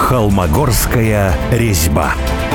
Холмогорская резьба.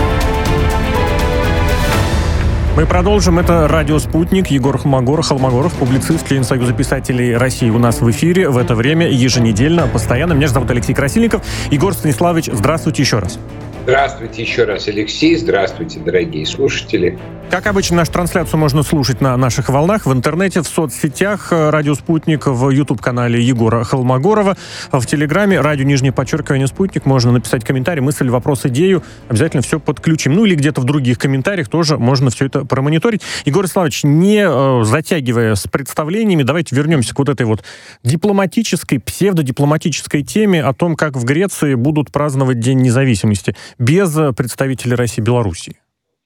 Мы продолжим. Это радио «Спутник». Егор Холмогоров, публицист, член Союза писателей России. У нас в эфире в это время еженедельно, постоянно. Меня же зовут Алексей Красильников. Егор Станиславович, здравствуйте еще раз. Здравствуйте еще раз, Алексей. Здравствуйте, дорогие слушатели. Как обычно, нашу трансляцию можно слушать на наших волнах, в интернете, в соцсетях, радио «Спутник», в YouTube-канале Егора Холмогорова, в Телеграме, радио _Спутник. Можно написать комментарий, мысль, вопрос, идею. Обязательно все подключим. Ну или где-то в других комментариях тоже можно все это промониторить. Егор Иславович, не затягивая с представлениями, давайте вернемся к вот этой вот дипломатической, псевдодипломатической теме о том, как в Греции будут праздновать День независимости без представителей России и Белоруссии.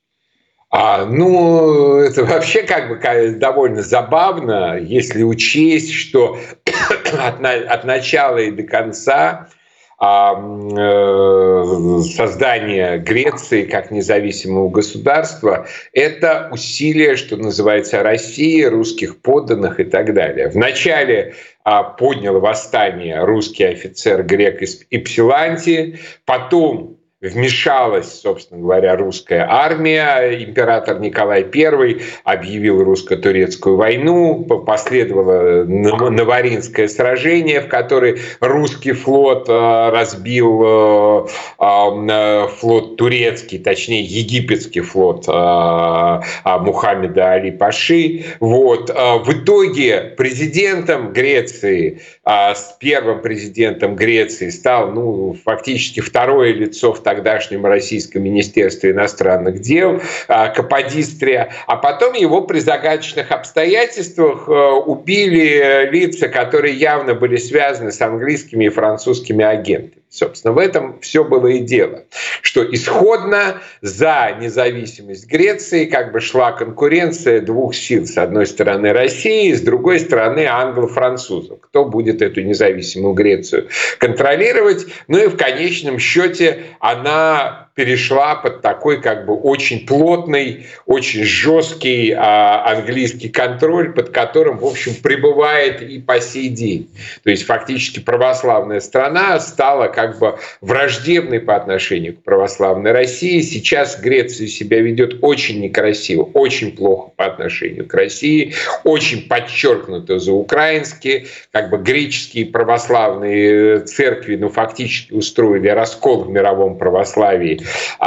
Это вообще довольно забавно, если учесть, что от начала и до конца создание Греции как независимого государства – это усилие, что называется, России, русских подданных и так далее. Вначале поднял восстание русский офицер грек из Йпсиланти, потом вмешалась, собственно говоря, русская армия. Император Николай I объявил русско-турецкую войну. Последовало Наваринское сражение, в котором русский флот разбил флот турецкий, точнее египетский флот Мухаммеда Али Паши. В итоге президентом Греции, первым президентом Греции стал фактически второе лицо в тогдашнем Российском министерстве иностранных дел Каподистрия, а потом его при загадочных обстоятельствах убили лица, которые явно были связаны с английскими и французскими агентами. Собственно, в этом все было и дело, что исходно за независимость Греции шла конкуренция двух сил. С одной стороны России, с другой стороны англо-французов. Кто будет эту независимую Грецию контролировать? И в конечном счете она перешла под такой очень плотный, очень жесткий английский контроль, под которым, в общем, пребывает и по сей день. То есть фактически православная страна стала враждебной по отношению к православной России. Сейчас Греция себя ведет очень некрасиво, очень плохо по отношению к России, очень подчеркнуто заукраински. Греческие православные церкви фактически устроили раскол в мировом православии,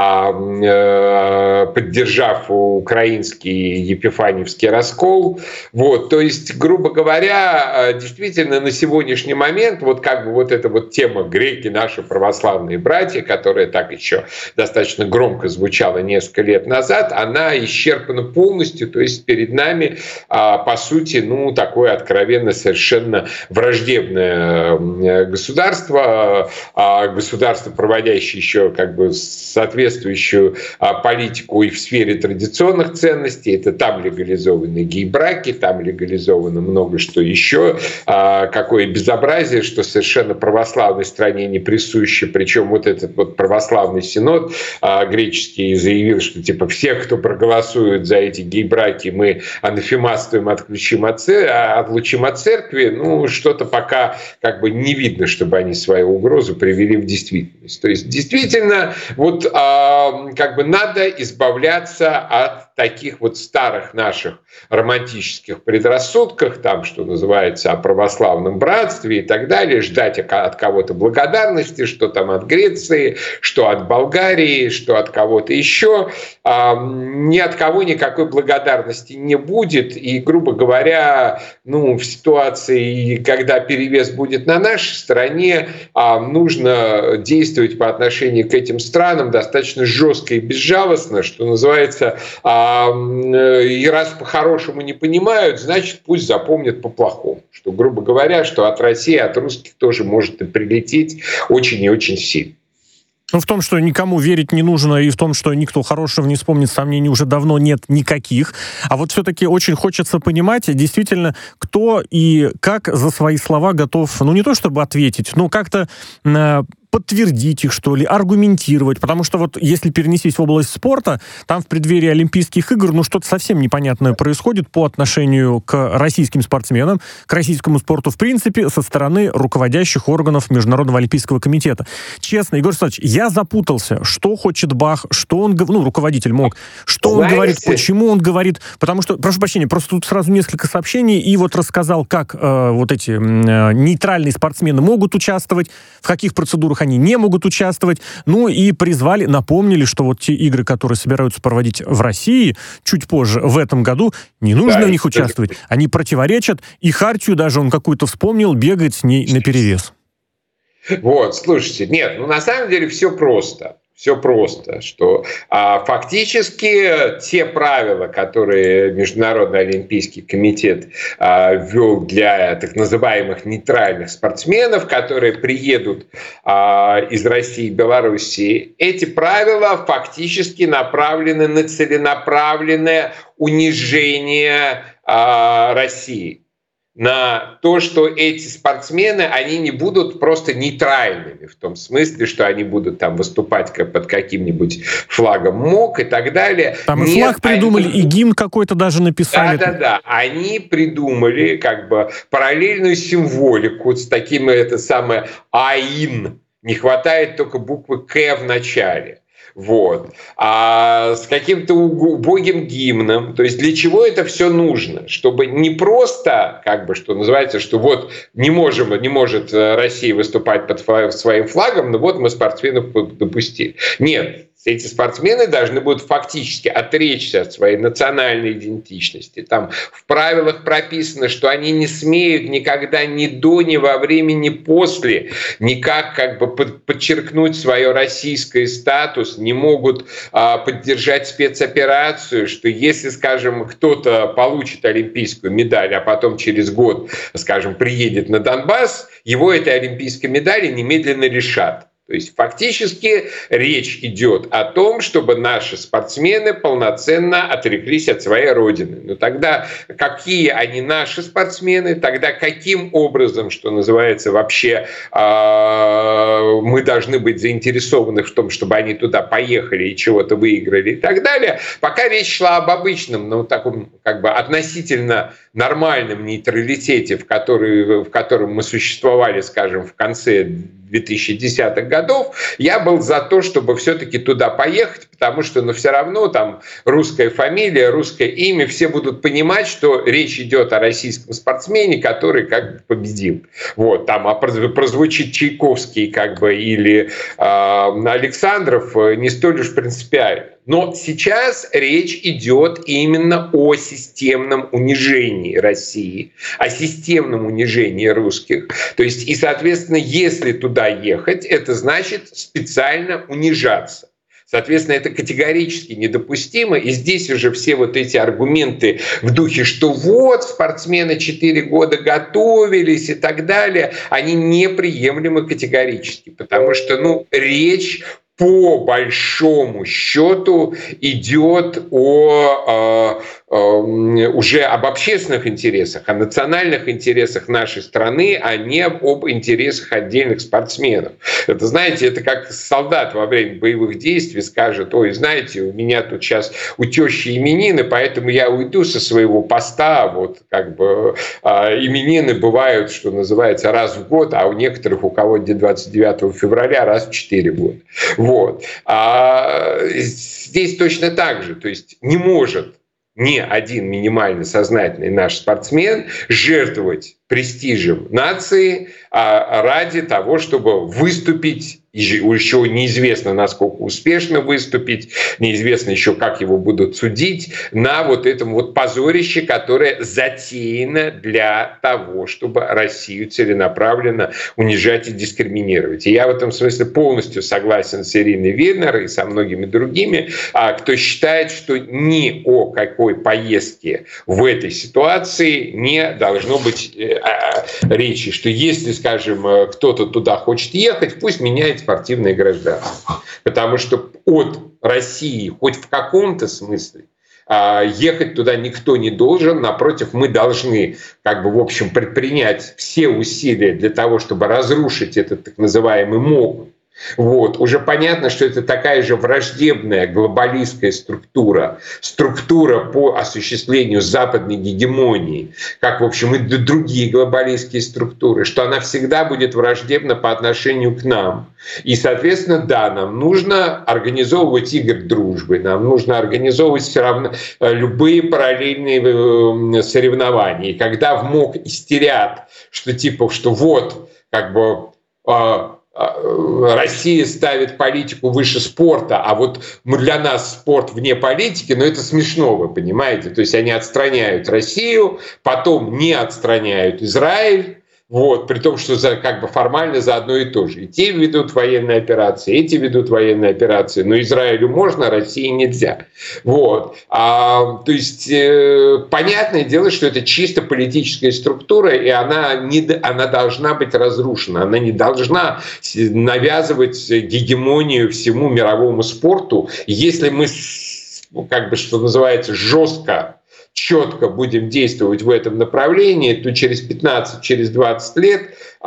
поддержав украинский епифаньевский раскол. То есть, грубо говоря, действительно на сегодняшний момент эта тема «Греки, наши православные братья», которая так еще достаточно громко звучала несколько лет назад, она исчерпана полностью. То есть перед нами, по сути, такое откровенно совершенно враждебное государство, проводящее еще соответствующую политику и в сфере традиционных ценностей. Это там легализованы гей-браки, там легализовано много что еще. Какое безобразие, что совершенно православной стране не присуще. Причем этот православный синод греческий заявил, что всех, кто проголосует за эти гей-браки, мы анафематствуем, отлучим от церкви. Что-то пока не видно, чтобы они свою угрозу привели в действительность. То есть действительно надо избавляться от таких старых наших романтических предрассудках, что называется, о православном братстве и так далее, ждать от кого-то благодарности, что от Греции, что от Болгарии, что от кого-то еще. Ни от кого никакой благодарности не будет. И, грубо говоря, в ситуации, когда перевес будет на нашей стороне, нужно действовать по отношению к этим странам достаточно жестко и безжалостно, что называется. И раз по-хорошему не понимают, значит, пусть запомнят по-плохому. Что, грубо говоря, что от России, от русских тоже может и прилететь очень и очень сильно. В том, что никому верить не нужно, и в том, что никто хорошего не вспомнит, сомнений уже давно нет никаких. А все-таки очень хочется понимать, действительно, кто и как за свои слова готов, не то чтобы ответить, но как-то подтвердить их, что ли, аргументировать? Потому что вот если перенестись в область спорта, там в преддверии Олимпийских игр, ну, что-то совсем непонятное происходит по отношению к российским спортсменам, к российскому спорту в принципе, со стороны руководящих органов Международного Олимпийского комитета. Честно, Егор Александрович, я запутался, что хочет Бах, что он, ну, руководитель МОК, что он говорит, почему он говорит, потому что, прошу прощения, просто тут сразу несколько сообщений, и вот рассказал, как вот эти нейтральные спортсмены могут участвовать, в каких процедурах они не могут участвовать, ну и призвали, напомнили, что вот те игры, которые собираются проводить в России чуть позже, в этом году, не нужно в них участвовать, они противоречат, и хартию даже он какую-то вспомнил, бегает с ней наперевес. Вот, слушайте, нет, ну на самом деле все просто. Все просто, что фактически те правила, которые Международный Олимпийский комитет ввел для так называемых нейтральных спортсменов, которые приедут из России и Белоруссии, эти правила фактически направлены на целенаправленное унижение России. На то, что эти спортсмены, они не будут просто нейтральными, в том смысле, что они будут там выступать под каким-нибудь флагом МОК и так далее. Там и флаг придумали, и гимн какой-то даже написали. Да. Они придумали как бы параллельную символику с таким, это самое, АИН. Не хватает только буквы К в начале. Вот. А с каким-то убогим гимном. То есть для чего это все нужно? Чтобы не просто, как бы, что называется, что вот не может Россия выступать под своим флагом, но вот мы спортсменов допустили. Нет. Эти спортсмены должны будут фактически отречься от своей национальной идентичности. Там в правилах прописано, что они не смеют никогда ни до, ни во время, ни после никак как бы подчеркнуть свой российский статус, не могут поддержать спецоперацию, что если, скажем, кто-то получит олимпийскую медаль, а потом через год, скажем, приедет на Донбасс, его этой олимпийской медали немедленно лишат. То есть фактически речь идет о том, чтобы наши спортсмены полноценно отреклись от своей родины. Но тогда какие они наши спортсмены, тогда каким образом, что называется, вообще мы должны быть заинтересованы в том, чтобы они туда поехали и чего-то выиграли и так далее. Пока речь шла об обычном, но таком как бы относительно нормальном нейтралитете, в котором мы существовали, скажем, в конце 2010-х годов, я был за то, чтобы все-таки туда поехать, потому что, все равно там русская фамилия, русское имя, все будут понимать, что речь идет о российском спортсмене, который как бы победил. Вот, там прозвучит Чайковский как бы или Александров не столь уж принципиально. Но сейчас речь идет именно о системном унижении России, о системном унижении русских. То есть, и, соответственно, если туда ехать, это значит специально унижаться. Соответственно, это категорически недопустимо. И здесь уже все вот эти аргументы в духе, что вот спортсмены 4 года готовились и так далее, они неприемлемы категорически. Потому что речь по большому счету идет уже об общественных интересах, о национальных интересах нашей страны, а не об интересах отдельных спортсменов. Это, знаете, это как солдат во время боевых действий скажет: ой, знаете, у меня тут сейчас у тещи именины, поэтому я уйду со своего поста. Вот как бы именины бывают, что называется, раз в год, а у некоторых, у кого 29 февраля, раз в 4 года. Вот. Здесь точно так же. То есть не может ни один минимально сознательный наш спортсмен жертвовать престижем нации ради того, чтобы выступить, еще неизвестно, насколько успешно выступить, неизвестно еще, как его будут судить, на вот этом вот позорище, которое затеяно для того, чтобы Россию целенаправленно унижать и дискриминировать. И я в этом смысле полностью согласен с Ириной Вильнер и со многими другими, кто считает, что ни о какой поездке в этой ситуации не должно быть речи, что если, скажем, кто-то туда хочет ехать, пусть меняет спортивное гражданство. Потому что от России хоть в каком-то смысле ехать туда никто не должен. Напротив, мы должны в общем, предпринять все усилия для того, чтобы разрушить этот так называемый МОК, Вот. Уже понятно, что это такая же враждебная глобалистская структура по осуществлению западной гегемонии, как, в общем, и другие глобалистские структуры, что она всегда будет враждебна по отношению к нам. И, соответственно, да, нам нужно организовывать игры дружбы, нам нужно организовывать все равно любые параллельные соревнования. И когда в МОК истерят, что вот, как бы, Россия ставит политику выше спорта, а вот для нас спорт вне политики, но это смешно, вы понимаете. То есть они отстраняют Россию, потом не отстраняют Израиль, вот, при том, что как бы формально за одно и то же. И те ведут военные операции, эти ведут военные операции, но Израилю можно, а России нельзя. Вот. То есть понятное дело, что это чисто политическая структура, и она должна быть разрушена. Она не должна навязывать гегемонию всему мировому спорту. Если мы, как бы, что называется, четко будем действовать в этом направлении, то через 15, через 20 лет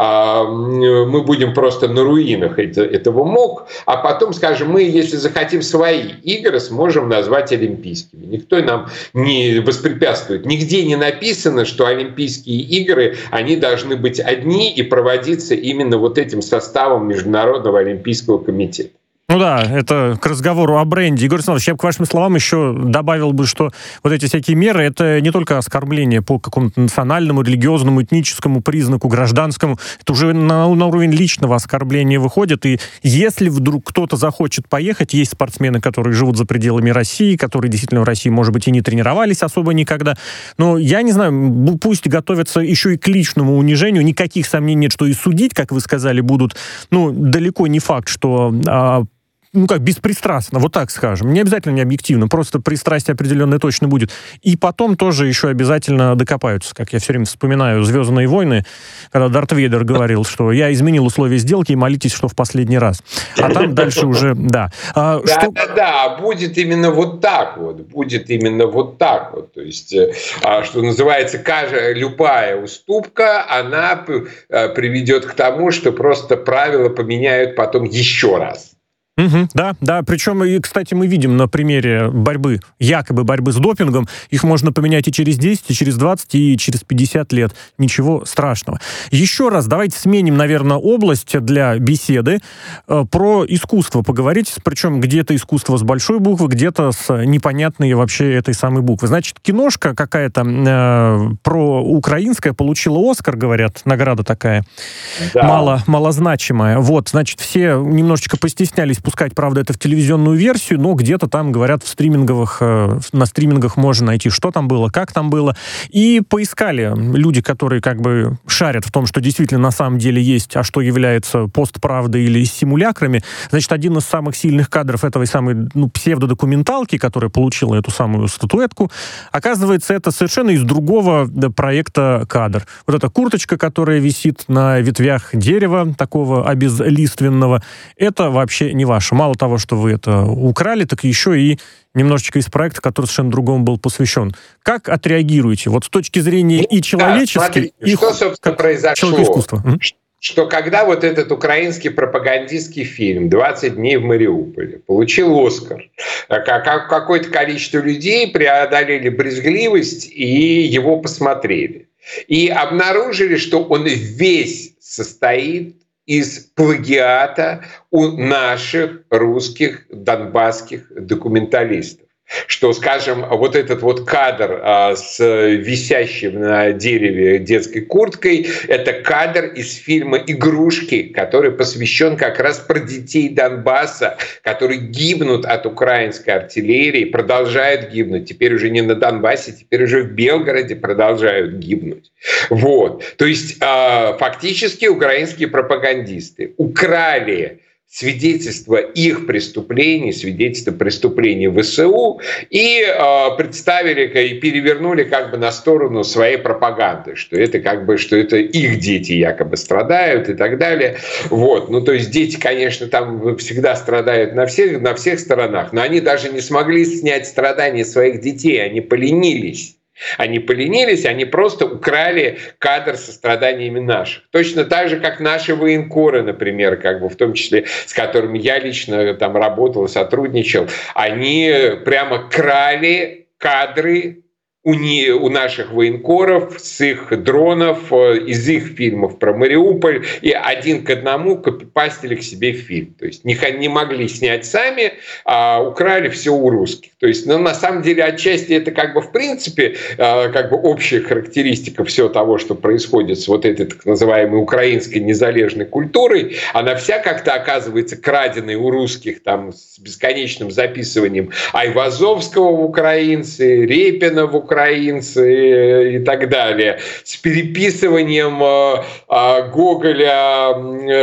мы будем просто на руинах этого МОК, а потом, скажем, мы, если захотим свои игры, сможем назвать олимпийскими. Никто нам не воспрепятствует. Нигде не написано, что олимпийские игры, они должны быть одни и проводиться именно вот этим составом Международного олимпийского комитета. Ну да, это к разговору о бренде. Егор Александрович, я к вашим словам еще добавил бы, что вот эти всякие меры, это не только оскорбление по какому-то национальному, религиозному, этническому признаку, гражданскому, это уже на уровень личного оскорбления выходит. И если вдруг кто-то захочет поехать, есть спортсмены, которые живут за пределами России, которые действительно в России, может быть, и не тренировались особо никогда, но я не знаю, пусть готовятся еще и к личному унижению, никаких сомнений нет, что и судить, как вы сказали, будут, далеко не факт, что беспристрастно, вот так скажем. Не обязательно не объективно, просто пристрастие определенное точно будет. И потом тоже еще обязательно докопаются. Как я все время вспоминаю «Звездные войны», когда Дарт Вейдер говорил, что я изменил условия сделки и молитесь, что в последний раз. А там дальше уже, да. Да, будет именно вот так вот. Будет именно вот так вот. То есть, что называется, любая уступка, она приведет к тому, что просто правила поменяют потом еще раз. Да, причем, и, кстати, мы видим на примере якобы борьбы с допингом, их можно поменять и через 10, и через 20, и через 50 лет. Ничего страшного. Еще раз давайте сменим, наверное, область для беседы. Про искусство поговорить, причем где-то искусство с большой буквы, где-то с непонятной вообще этой самой буквы. Значит, киношка какая-то проукраинская получила «Оскар», говорят, награда такая, да. Малозначимая. Вот, значит, все немножечко постеснялись пускать, правда, это в телевизионную версию, но где-то там, говорят, на стримингах можно найти, что там было, как там было. И поискали люди, которые как бы шарят в том, что действительно на самом деле есть, а что является постправдой или симулякрами. Значит, один из самых сильных кадров этой самой псевдодокументалки, которая получила эту самую статуэтку, оказывается, это совершенно из другого проекта кадр. Вот эта курточка, которая висит на ветвях дерева, такого обезлиственного, это вообще не ваше. Мало того, что вы это украли, так еще и немножечко из проекта, который совершенно другому был посвящен. Как отреагируете? Вот с точки зрения и человеческой, и что, собственно, произошло? Искусства. Что когда вот этот украинский пропагандистский фильм «20 дней в Мариуполе» получил «Оскар», какое-то количество людей преодолели брезгливость и его посмотрели. И обнаружили, что он весь состоит из плагиата у наших русских донбасских документалистов. Что, скажем, вот этот вот кадр с висящим на дереве детской курткой – это кадр из фильма «Игрушки», который посвящен как раз про детей Донбасса, которые гибнут от украинской артиллерии, продолжают гибнуть. Теперь уже не на Донбассе, теперь уже в Белгороде продолжают гибнуть. Вот. То есть фактически украинские пропагандисты украли свидетельства их преступлений, свидетельства преступлений ВСУ и представили и перевернули как бы на сторону своей пропаганды, что это как бы, что это их дети якобы страдают и так далее. Вот. То есть дети, конечно, там всегда страдают на всех сторонах, но они даже не смогли снять страдания своих детей, они поленились. Они поленились, они просто украли кадр со страданиями наших. Точно так же, как наши военкоры, например, в том числе, с которыми я лично там работал, сотрудничал, они прямо крали кадры у наших военкоров с их дронов, из их фильмов про Мариуполь, и один к одному копипастили к себе в фильм. То есть не могли снять сами, а украли все у русских. То есть, на самом деле, отчасти это в принципе общая характеристика всего того, что происходит с вот этой так называемой украинской незалежной культурой. Она вся как-то оказывается краденой у русских там, с бесконечным записыванием Айвазовского в украинцы, Репина в украинцы и так далее, с переписыванием Гоголя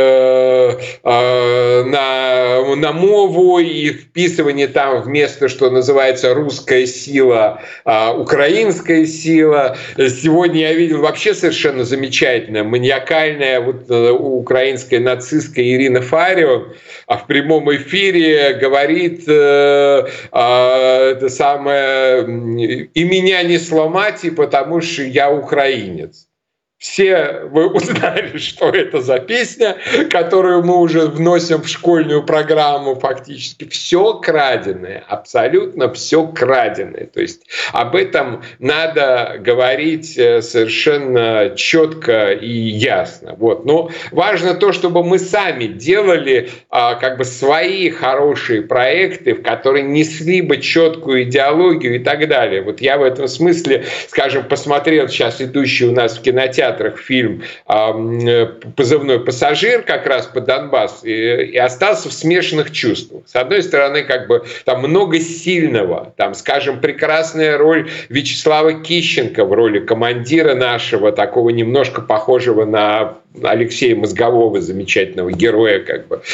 на мову и вписывание там вместо, что называется, русская сила, украинская сила. Сегодня я видел вообще совершенно замечательная, маниакальная украинская нацистская Ирина Фарион в прямом эфире говорит это самое: «И меня не сломать, потому что я украинец». Все вы узнали, что это за песня, которую мы уже вносим в школьную программу фактически. Все краденое, абсолютно все краденое. То есть об этом надо говорить совершенно четко и ясно. Но важно то, чтобы мы сами делали свои хорошие проекты, в которые несли бы четкую идеологию и так далее. Я в этом смысле, скажем, посмотрел сейчас идущий у нас в кинотеатре фильм «Позывной пассажир» как раз по Донбассу и остался в смешанных чувствах. С одной стороны, там много сильного, там, скажем, прекрасная роль Вячеслава Кищенко в роли командира нашего, такого немножко похожего на Алексея Мозгового, замечательного героя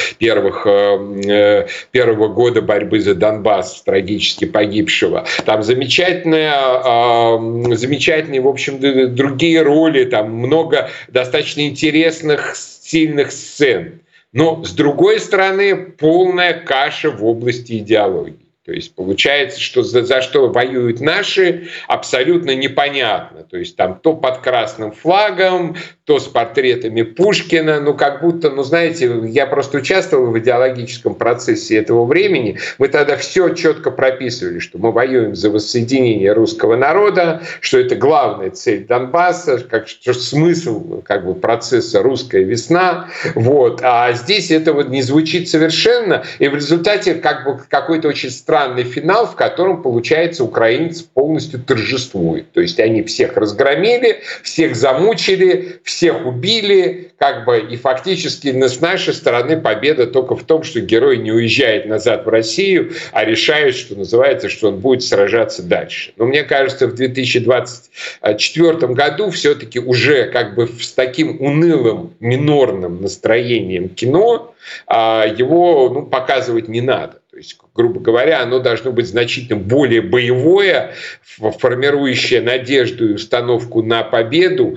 первого года борьбы за Донбасс, трагически погибшего. Там замечательные, в общем, другие роли, там много достаточно интересных, сильных сцен. Но, с другой стороны, полная каша в области идеологии. То есть получается, что за что воюют наши, абсолютно непонятно. То есть там то под красным флагом, то с портретами Пушкина. Знаете, я просто участвовал в идеологическом процессе этого времени. Мы тогда все четко прописывали, что мы воюем за воссоединение русского народа, что это главная цель Донбасса, что смысл процесса «Русская весна». А здесь этого не звучит совершенно. И в результате какой-то очень странный финал, в котором, получается, украинцы полностью торжествуют. То есть они всех разгромили, всех замучили, всех убили, и фактически с нашей стороны победа только в том, что герой не уезжает назад в Россию, а решает, что называется, что он будет сражаться дальше. Но мне кажется, в 2024 году все-таки уже с таким унылым, минорным настроением кино его показывать не надо. То есть, грубо говоря, оно должно быть значительно более боевое, формирующее надежду и установку на победу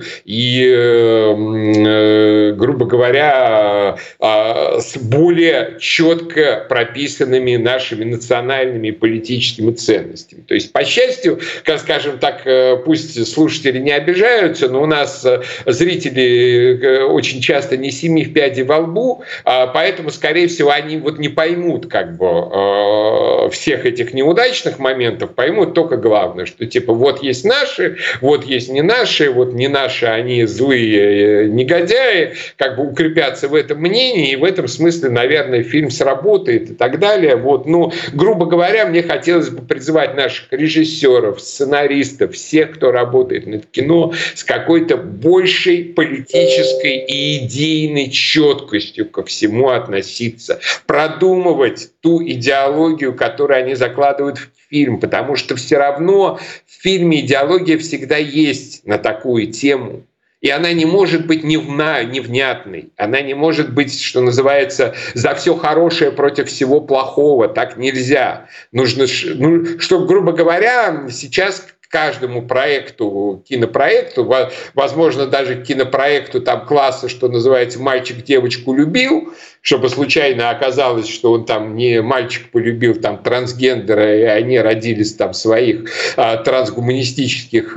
и, грубо говоря, с более четко прописанными нашими национальными и политическими ценностями. То есть, по счастью, скажем так, пусть слушатели не обижаются, но у нас зрители очень часто не семи в пяди во лбу, поэтому, скорее всего, они не поймут всех этих неудачных моментов, поймут только главное, что есть наши, есть не наши, не наши, они злые негодяи, укрепятся в этом мнении, и в этом смысле, наверное, фильм сработает и так далее. Грубо говоря, мне хотелось бы призывать наших режиссеров, сценаристов, всех, кто работает над кино, с какой-то большей политической и идейной четкостью ко всему относиться, продумывать ту идеологию, которую они закладывают в фильм, потому что все равно в фильме идеология всегда есть на такую тему. И она не может быть невнятной, она не может быть, что называется, за все хорошее против всего плохого. Так нельзя. Нужно, чтобы, грубо говоря, сейчас каждому кинопроекту, возможно, даже к кинопроекту там класса, что называется, «Мальчик девочку любил», чтобы случайно оказалось, что он там не мальчик полюбил там трансгендера, и они родились там своих трансгуманистических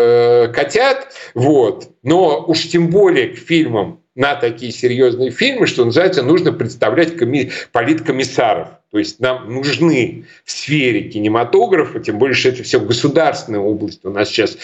котят. Вот. Но уж тем более к фильмам, на такие серьезные фильмы, что называется, нужно представлять политкомиссаров. То есть нам нужны в сфере кинематографа, тем более, что это все государственная область. У нас сейчас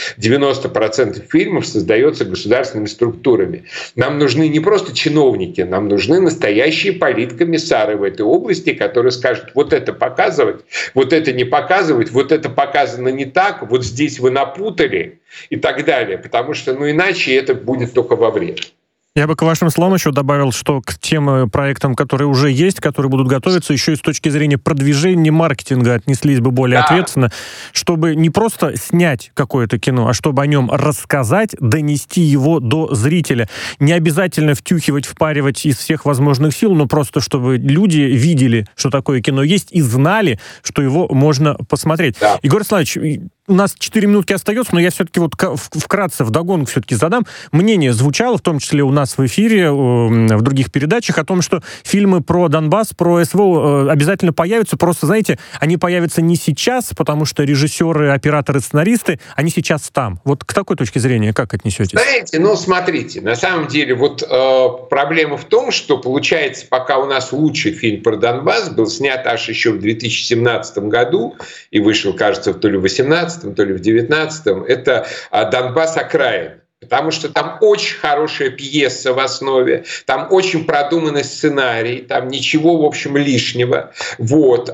90% фильмов создается государственными структурами. Нам нужны не просто чиновники, нам нужны настоящие политкомиссары в этой области, которые скажут: вот это показывать, вот это не показывать, вот это показано не так, вот здесь вы напутали и так далее. Потому что иначе это будет только во вред. Я бы к вашим словам еще добавил, что к тем проектам, которые уже есть, которые будут готовиться, еще и с точки зрения продвижения, маркетинга отнеслись бы более ответственно, чтобы не просто снять какое-то кино, а чтобы о нем рассказать, донести его до зрителя. Не обязательно втюхивать, впаривать из всех возможных сил, но просто чтобы люди видели, что такое кино есть, и знали, что его можно посмотреть. Да. Егор Славович, у нас 4 минутки остается, но я все-таки вот вкратце вдогонку все-таки задам. Мнение звучало, в том числе у нас в эфире, в других передачах, о том, что фильмы про Донбасс, про СВО обязательно появятся. Просто, знаете, они появятся не сейчас, потому что режиссеры, операторы, сценаристы, они сейчас там. Вот к такой точке зрения как отнесетесь? Знаете, смотрите, на самом деле проблема в том, что получается, пока у нас лучший фильм про Донбасс был снят аж еще в 2017 году и вышел, кажется, то ли в 2018, то ли в 19-м, это «Донбасс. Окраин». Потому что там очень хорошая пьеса в основе, там очень продуманный сценарий, там ничего, в общем, лишнего. Вот.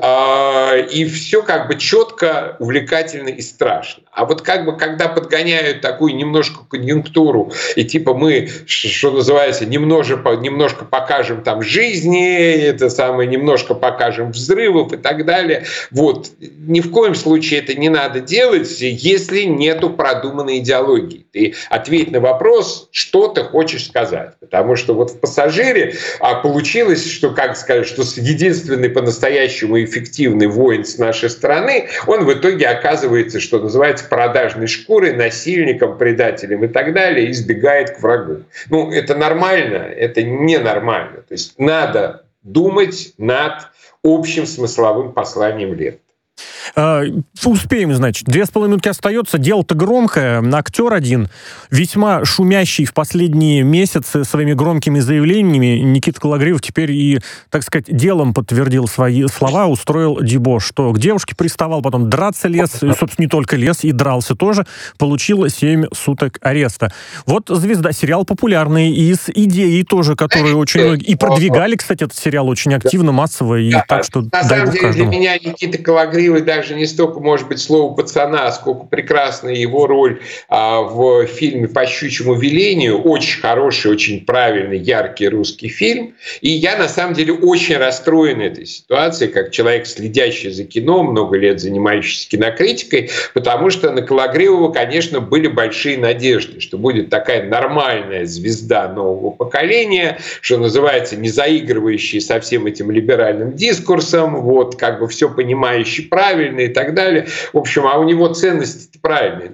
И все четко, увлекательно и страшно. А вот когда подгоняют такую немножко конъюнктуру, и типа мы, что называется, немножко покажем там жизни, немножко покажем взрывов и так далее. Вот. Ни в коем случае это не надо делать, если нету продуманной идеологии. Ты ответь на вопрос, что ты хочешь сказать. Потому что вот в «Пассажире» получилось, что, что единственный по-настоящему эффективный воин с нашей стороны, он в итоге оказывается, что называется, продажной шкурой, насильником, предателем и так далее, и сбегает к врагу. Это нормально, это ненормально. То есть надо думать над общим смысловым посланием ленты. Успеем, значит. 2,5 минутки остается. Дело-то громкое. Актер один, весьма шумящий в последние месяцы своими громкими заявлениями, Никита Кологривов теперь и, так сказать, делом подтвердил свои слова, устроил дебош, что к девушке приставал, потом драться лез, и, собственно, не только лез, и дрался тоже, получил 7 суток ареста. Вот звезда, сериал популярный, и с идеей тоже, которые очень многие... И продвигали, кстати, этот сериал очень активно, массово, и так что... На самом деле, для меня Никита Кологривый даже не столько, может быть, слово «пацана», сколько прекрасная его роль в фильме «По щучьему велению». Очень хороший, очень правильный, яркий русский фильм. И я, на самом деле, очень расстроен этой ситуацией, как человек, следящий за кино, много лет занимающийся кинокритикой, потому что на Кологривова, конечно, были большие надежды, что будет такая нормальная звезда нового поколения, что называется, не заигрывающая со всем этим либеральным дискурсом, все понимающий правильно и так далее. В общем, а у него ценности правильные.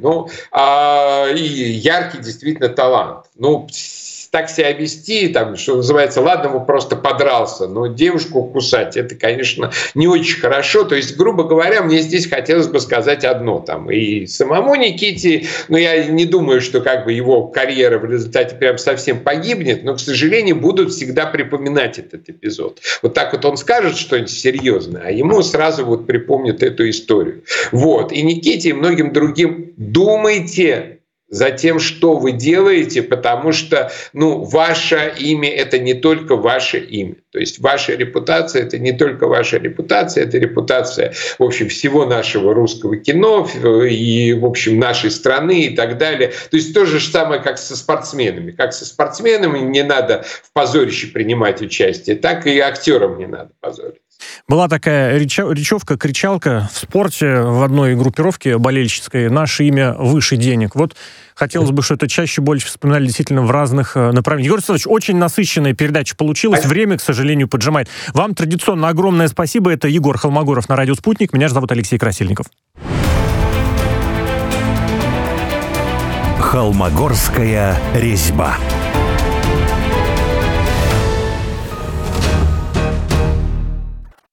И яркий действительно талант. Так себя вести, что называется, ладно, он просто подрался, но девушку кусать, это, конечно, не очень хорошо. То есть, грубо говоря, мне здесь хотелось бы сказать одно. И самому Никите, я не думаю, что его карьера в результате прям совсем погибнет, но, к сожалению, будут всегда припоминать этот эпизод. Вот так он скажет что-нибудь серьезное, а ему сразу припомнят эту историю. И Никите, и многим другим: думайте за тем, что вы делаете, потому что ваше имя — это не только ваше имя. То есть ваша репутация — это не только ваша репутация, это репутация, в общем, всего нашего русского кино и, в общем, нашей страны и так далее. То есть то же самое, как со спортсменами. Как со спортсменами не надо в позорище принимать участие, так и актерам не надо позориться. Была такая речевка, кричалка в спорте в одной группировке болельщицкой: «Наше имя выше денег». Хотелось бы, что это чаще больше вспоминали действительно в разных направлениях. Егор Александрович, очень насыщенная передача получилась. Время, к сожалению, поджимает. Вам традиционно огромное спасибо. Это Егор Холмогоров на радио «Спутник». Меня же зовут Алексей Красильников. Холмогорская резьба.